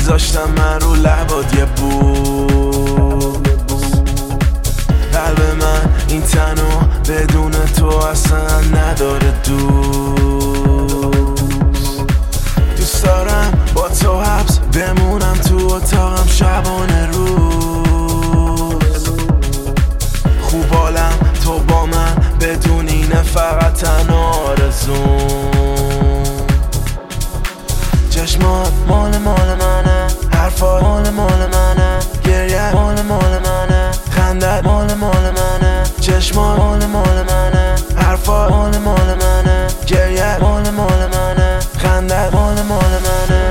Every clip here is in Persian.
میذاشتم من رو لبات یه بوس. قلب من این تنو بدون تو اصلا نداره دوست دارم با تو حبس بمونم تو اتاقم شبانه روز. خوب حالم تو با من بدون اینه فقط تنها آرزوم. چشمات مال منه، حرفات مال منه، گریه مال منه، خندت مال منه. چشمات مال منه، حرفات مال منه، گریه مال منه، خندت مال منه.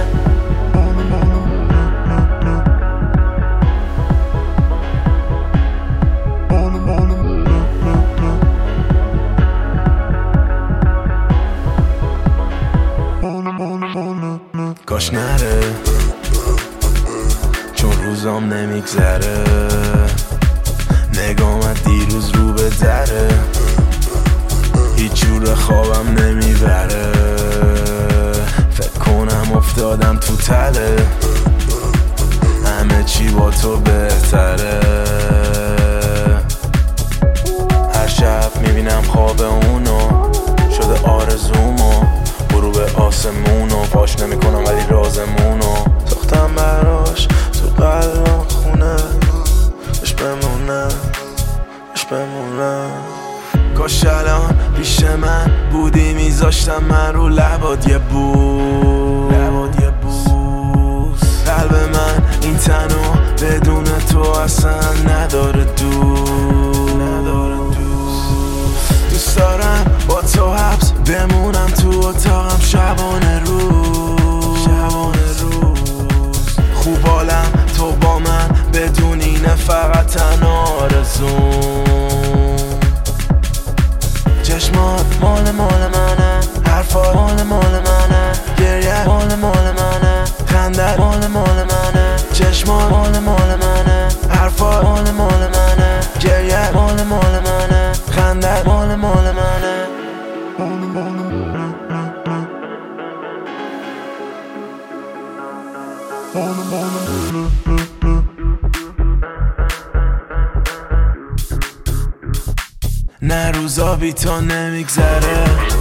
کاش نره چون روزام نمیگذره، نگامت دیروز رو به دره، هیچ جور خوابم نمیبره، فکر کنم افتادم تو تله، همه چی با تو بهتره. هر شب میبینم خواب اونو شده آرزومو، غروب آسمونو پاش نمیکنم ولی رازمونو ساختم براش تو قلبم خونه، بش بمونه. کاش الان پیش من بودی میذاشتم من رو لبات یه بوس. قلب من این تنو بدون تو اصلا نداره دوست دارم با تو حبس بمونم تو اتاقم شبانه روز. خوب حالم تو با من بدون اینه فقط تنها آرزوم. چشمات مال منه، حرفات مال منه، گریه مال منه، خندت مال منه. چشمات مال منه، حرفات مال منه، گریه مال منه، خندت مال منه. نه روزا بی تو نمیگذره،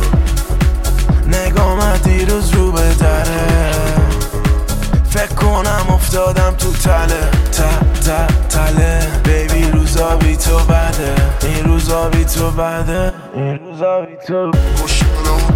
نگامت دیروز رو به دره، فکر کنم افتادم تو تله بیبی. روزا بی تو بده، این روزا بی تو بده، این روزا بی تو.